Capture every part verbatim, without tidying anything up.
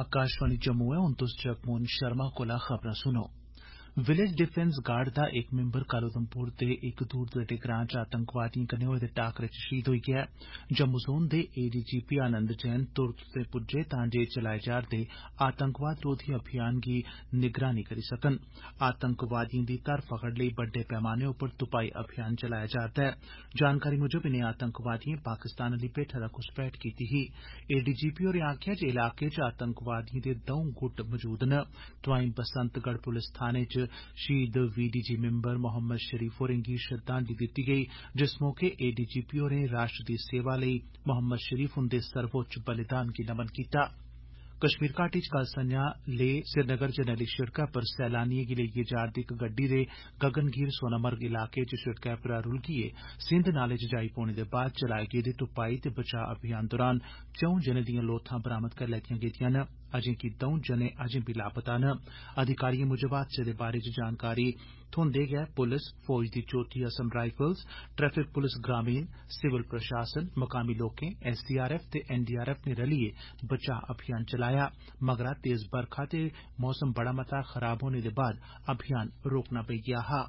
आकाशवाणी जम्मू है, हुन तुस जगमोहन शर्मा कोला खबरां सुनो। विलेज डिफेंस गार्ड दा इक मिम्बर कल उधमपुर दे इक दूर दरेडे ग्रां च आतंकवादिएं कन्नै होए दे टाकरे च शहीद होई गेआ। जम्मू जोन दे एडीजीपी आनंद जैन तुरत उत्थे पुज्जे तां जे चलाए जा'रदे आतंकवाद रोधी अभियान गी निगरानी करी सकन। आतंकवादिएं दी धर फगड़ लेई बड्डे पैमाने उप्पर तुपाई अभियान चलाया जा'रदा ऐ। जानकारी मुजब इनें आतंकवादिएं पाकिस्तान आली भेठा दा घुसपैठ कीती ही। एडीजीपी होरें आखेआ जे इलाके च आतंकवादिएं दे द'ऊं गुट मजूद न। तोआईं बसंतगढ़ पुलस थाने च शहीद वीडीजी मिम्बर मोहम्मद शरीफ होरें गी श्रद्धांजलि दित्ती गेई, जिस मौके एडीजीपी होरें राष्ट्र दी सेवा लेई मोहम्मद शरीफ हुंदे सर्वोच्च बलिदान गी नमन कीता। कश्मीर घाटी च कल संझा लेह श्रीनगर जरनैली शिड़कै पर सैलानिएं गी लेइयै जा'रदी इक गड्डी दे गगनगीर सोनामर्ग इलाके च शिड़कै परा रुलकियै सिंध नाले च जाई पौने दे बाद चलाए गेदे तुपाई ते बचाऽ अभियान दौरान च'ऊं जनें दियां लोथां बरामद करी लैतियां गेदियां न। अजें कि द'ऊं जने अजें बी लापता न। अधिकारिएं मुजब हादसे दे बारे च जानकारी थ्होंदे गै पुलस, फौज दी चौथी असम राइफल्स, ट्रैफिक पुलस ग्रामीण, सिविल प्रशासन, मकामी लोकें, एसडीआरएफ ते एनडीआरएफ नै रलियै बचाऽ अभियान चलाया। मगरा तेज बरखा ते मौसम बड़ा मता खराब होने दे बाद अभियान रोकना पेई गेआ हा।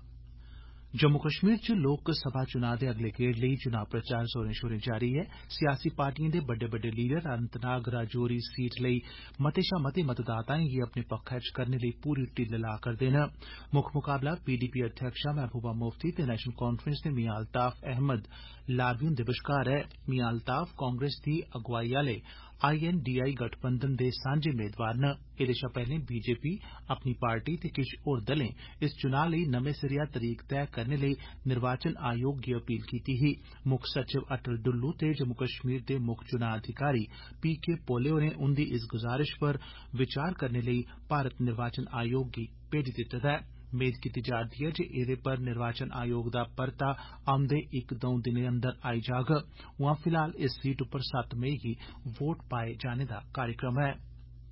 जम्मू कश्मीर च लोक सभा चुनां दे अगले गेड़ लेई चुनां प्रचार जोरें शोरें जारी ऐ। सियासी पार्टिएं दे बड्डे बड्डे लीडर अनंतनाग राजौरी सीट लेई मते शा मते मतदाताएं गी अपने पक्खै च करने लेई पूरी टिल्ल ला करदे न। मुक्ख मुकाबला पीडीपी अध्यक्षा महबूबा मुफ्ती ते नेशनल कांफ्रेंस दे मियां अल्ताफ अहमद लारवी हुंदे बश्कार ऐ। मियां अल्ताफ कांग्रेस दी अगुवाई आले आईएनडीआई गठबंधन दे सांझे मेदवार न। एह्दे शा पैहले बीजेपी, अपनी पार्टी ते किश होर दलें इस चुनां लेई नमें सिरेया तरीक तैय करने लेई निर्वाचन आयोग गी अपील कीती ही। मुक्ख सचिव अटल डुल्लू ते जम्मू कश्मीर दे मुक्ख चुनां अधिकारी पी के पोले होरें उंदी इस गुजारिश पर विचार करने लेई भारत निर्वाचन आयोग गी भेजी दित्ते दा ऐ। मेद कीती जा'रदी ऐ जे एह्दे पर निर्वाचन आयोग दा परता औंदे इक द'ऊं दिनें अंदर आई जाग। उआं फिलहाल इस सीट उप्पर सत्त मई गी वोट पाए जाने दा कार्यक्रम ऐ।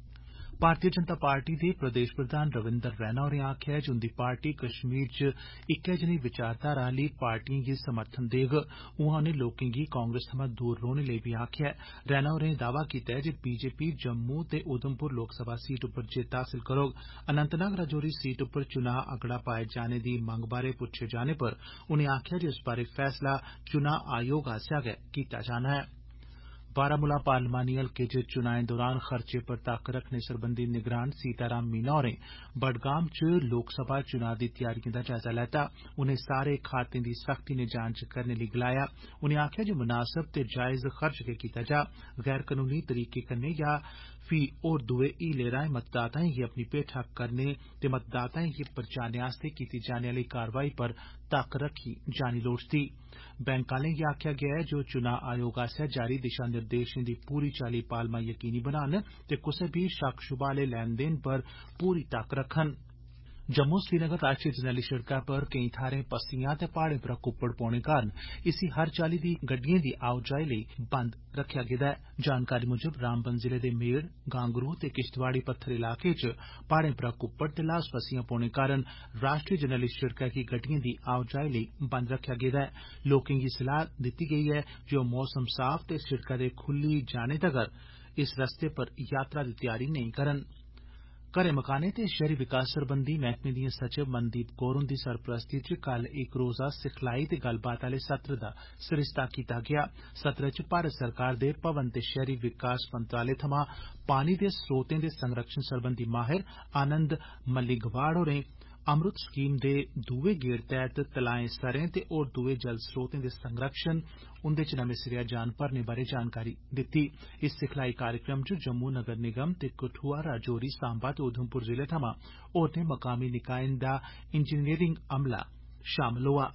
भारतीय जनता पार्टी दे प्रदेश प्रधान रविंदर रैना होरें आखेआ ऐ जे उंदी पार्टी कश्मीर च इक्कै जनेही विचारधारा आह्ली पार्टिएं गी समर्थन देग। उआं उनें लोकें गी कांग्रेस थमां दूर रौह्ने लेई बी आखेआ ऐ। रैना होरें दावा कीता ऐ जे बीजेपी जम्मू ते उधमपुर लोकसभा सीट उप्पर जित्त हासल करोग। अनंतनाग राजौरी सीट उप्पर चुनां अगड़ा पाए जाने दी मंग बारै पुच्छे जाने पर उनें आखेआ जे इस बारै फैसला चुनां आयोग आसेआ गै कीता जाना ऐ। बारामूला पार्लिमानी हलके च चुनाएं दौरान खर्चे पर तक्क रखने सरबंधी निगरान सीताराम मीना होरें बडगाम च लोकसभा चुनां दी तैयारिएं दा जायजा लैता। उनें सारे खातें दी सख्ती नै जांच करने लेई गलाया। उनें आखेआ जे मुनासब ते जायज खर्च गै कीता जा। गैर कनूनी तरीके कन्नै जां फ्ही होर दुए हीले राएं मतदाताएं गी अपनी भेठा करने ते मतदाताएं गी परचाने आस्तै कीती जाने आह्ली कारवाई पर तक्क रखी जानी लोड़चदी। बैंक आलें गी आखेआ गेआ ऐ जे ओह् चुनां आयोग आसेआ जारी दिशा निर्देशें दी पूरी चाल्ली पालमा यकीनी बनान ते कुसै बी शक शुबा आह्ले लैन देन पर पूरी तक्क रखन। जम्मू श्रीनगर राष्ट्रीय जरनैली शिड़कै पर केईं थाह्रें पस्सियां ते प्हाड़ें परा कुप्पड़ पौने कारण इसी हर चाल्ली दी गड्डिएं दी आओ जाई लेई बंद रखेआ गेदा ऐ। जानकारी मुजब रामबन जिले दे मेड़, गांगरू ते किश्तवाड़ी पत्थर इलाके च प्हाड़ें परा कुप्पड़ ते ल्हास पस्सियां पौने कारण राष्ट्रीय जरनैली शिड़कै गी गड्डिएं दी आओ जाई लेई बंद रखेआ गेदा ऐ। लोकें गी सलाह दित्ती गेई ऐ जे ओह् मौसम साफ ते शिड़कै दे खुल्ली जाने तगर इस रस्ते पर यात्रा दी तैयारी नेईं करन। घरें मकानें ते शैहरी विकास सरबंधी मैह्कमे दिएं सचिव मनदीप कौर हुंदी सरपरस्ती च कल इक रोजा सिखलाई ते गल्लबात आह्ले सत्र दा सरिस्ता कीता गेआ। सत्र च भारत सरकार दे भवन ते शैहरी विकास मंत्रालय थमां पानी दे स्रोतें दे संरक्षण सरबंधी माहिर आनंद मलिगवाड़ होरें अमृत स्कीम दे दुए गेड़ तैह्त तलाएं सरें ते होर दुए जल स्रोतें दे संरक्षण, उंदे च नमें सिरेया जान भरने बारै जानकारी दित्ती। इस सिखलाई कार्यक्रम च जम्मू नगर निगम ते कठुआ, राजौरी, सांबा ते उधमपुर जिले थमां होरनें मकामी निकाएं दा इंजीनियरिंग अमला शामल होआ।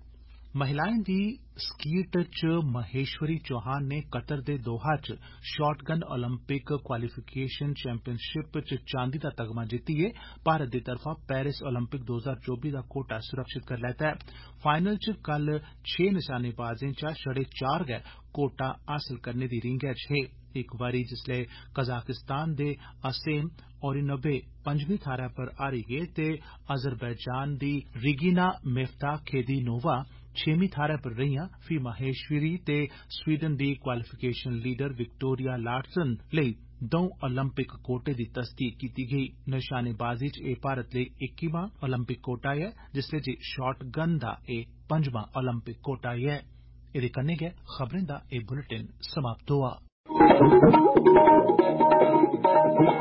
महिलाएं दी स्कीट च महेश्वरी चौहान ने कतर दे दोहा च शॉटगन ओलंपिक क्वालिफिकेशन चैंपियनशिप च चांदी दा तगमा जित्तियै भारत दी तरफा पेरिस ओलंपिक दो हजार चौबी दा कोटा सुरक्षित करी लैता ऐ। फाइनल च कल छे निशानेबाजें चा छड़े चार गै कोटा हासल करने दी रींगै च हे। इक बारी जिसलै कजाकिस्तान दे असेम ओरिनबे पंजमीं थाह्रै पर हारी गे ते अजरबैजान दी रिगिना मेफ्ताह खेदिनोवा छेमीं थाह्रै पर रेहियां फ्ही माहेश्वरी ते स्वीडन दी क्वालिफिकेशन लीडर विक्टोरिया लार्सन लेई दौं ओलंपिक कोटे दी तस्दीक कीती गेई। नशानेबाजी च एह् भारत लेई इक्कीवां ओलंपिक कोटा ऐ जिसलै जे शॉट गन दा एह् पंजवां ओलंपिक कोटा ऐ। एह्दे कन्नै गै खबरें दा एह् बुलेटिन समाप्त होआ।